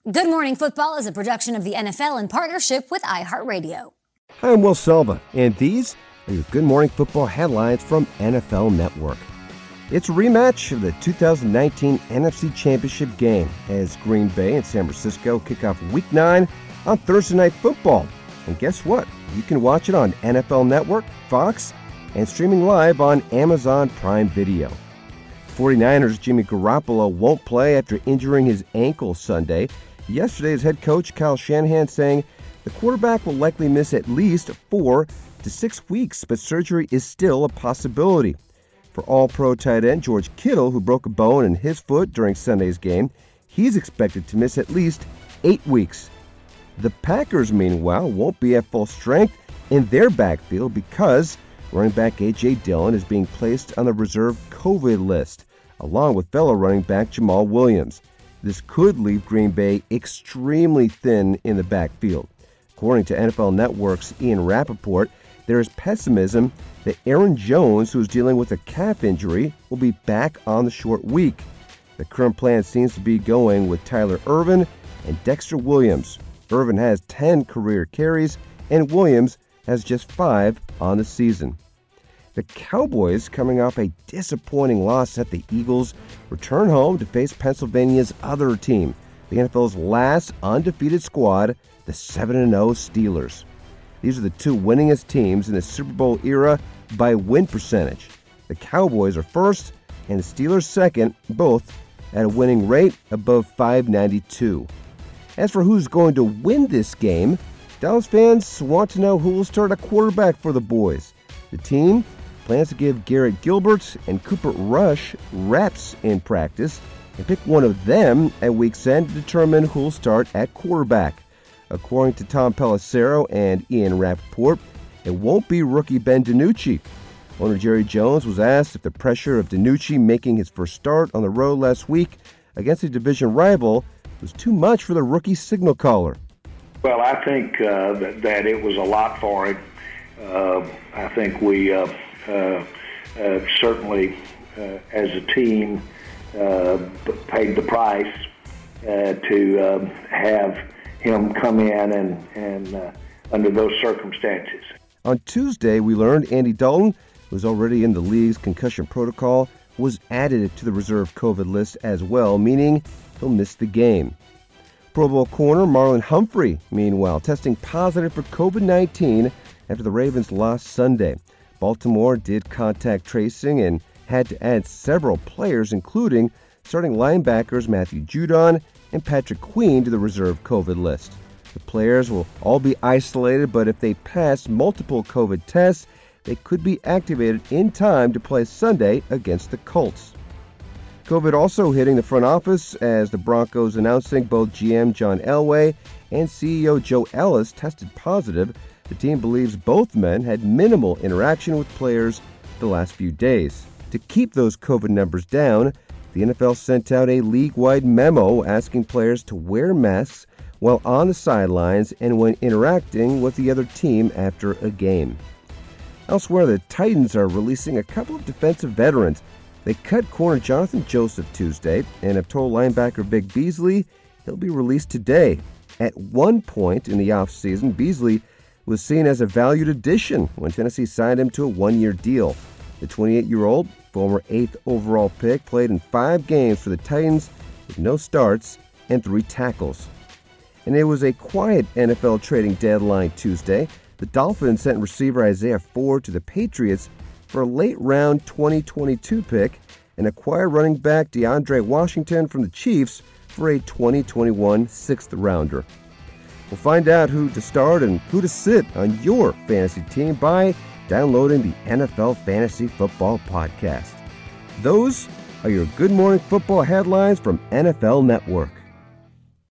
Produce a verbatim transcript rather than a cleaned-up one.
Good Morning Football is a production of the N F L in partnership with iHeartRadio. Hi, I'm Will Selva, and these are your Good Morning Football headlines from N F L Network. It's a rematch of the two thousand nineteen N F C Championship game as Green Bay and San Francisco kick off Week nine on Thursday Night Football. And guess what? You can watch it on N F L Network, Fox, and streaming live on Amazon Prime Video. forty-niners Jimmy Garoppolo won't play after injuring his ankle Sunday. Yesterday's head coach Kyle Shanahan saying the quarterback will likely miss at least four to six weeks, but surgery is still a possibility. For All-Pro tight end George Kittle, who broke a bone in his foot during Sunday's game, he's expected to miss at least eight weeks. The Packers, meanwhile, won't be at full strength in their backfield because running back A J. Dillon is being placed on the reserve COVID list, along with fellow running back Jamal Williams. This could leave Green Bay extremely thin in the backfield. According to N F L Network's Ian Rappaport, there is pessimism that Aaron Jones, who is dealing with a calf injury, will be back on the short week. The current plan seems to be going with Tyler Ervin and Dexter Williams. Ervin has ten career carries, and Williams has just five on the season. The Cowboys, coming off a disappointing loss at the Eagles, return home to face Pennsylvania's other team, the N F L's last undefeated squad, the seven and oh Steelers. These are the two winningest teams in the Super Bowl era by win percentage. The Cowboys are first and the Steelers second, both at a winning rate above five ninety-two. As for who's going to win this game, Dallas fans want to know who will start at quarterback for the boys. The team plans to give Garrett Gilbert and Cooper Rush reps in practice and pick one of them at week's end to determine who will start at quarterback. According to Tom Pelissero and Ian Rappaport, it won't be rookie Ben DiNucci. Owner Jerry Jones was asked if the pressure of DiNucci making his first start on the road last week against a division rival was too much for the rookie signal caller. Well, I think uh, that, that it was a lot for him. Uh, I think we uh, uh, uh, certainly, uh, as a team, uh, paid the price uh, to uh, have him come in and, and uh, under those circumstances. On Tuesday, we learned Andy Dalton, who was already in the league's concussion protocol, was added to the reserve COVID list as well, meaning he'll miss the game. Pro Bowl corner Marlon Humphrey, meanwhile, testing positive for COVID nineteen after the Ravens lost Sunday. Baltimore did contact tracing and had to add several players, including starting linebackers Matthew Judon and Patrick Queen, to the reserve COVID list. The players will all be isolated, but if they pass multiple COVID tests, they could be activated in time to play Sunday against the Colts. COVID also hitting the front office as the Broncos announcing both G M John Elway and C E O Joe Ellis tested positive. The team believes both men had minimal interaction with players the last few days. To keep those COVID numbers down, the N F L sent out a league-wide memo asking players to wear masks while on the sidelines and when interacting with the other team after a game. Elsewhere, the Titans are releasing a couple of defensive veterans. They cut corner Jonathan Joseph Tuesday and have told linebacker Vic Beasley he'll be released today. At one point in the offseason, Beasley was seen as a valued addition when Tennessee signed him to a one-year deal. The twenty-eight-year-old, former eighth overall pick, played in five games for the Titans with no starts and three tackles. And it was a quiet N F L trading deadline Tuesday. The Dolphins sent receiver Isaiah Ford to the Patriots for a late-round twenty twenty-two pick and acquired running back DeAndre Washington from the Chiefs for a twenty twenty-one sixth-rounder. We'll find out who to start and who to sit on your fantasy team by downloading the N F L Fantasy Football Podcast. Those are your Good Morning Football headlines from N F L Network.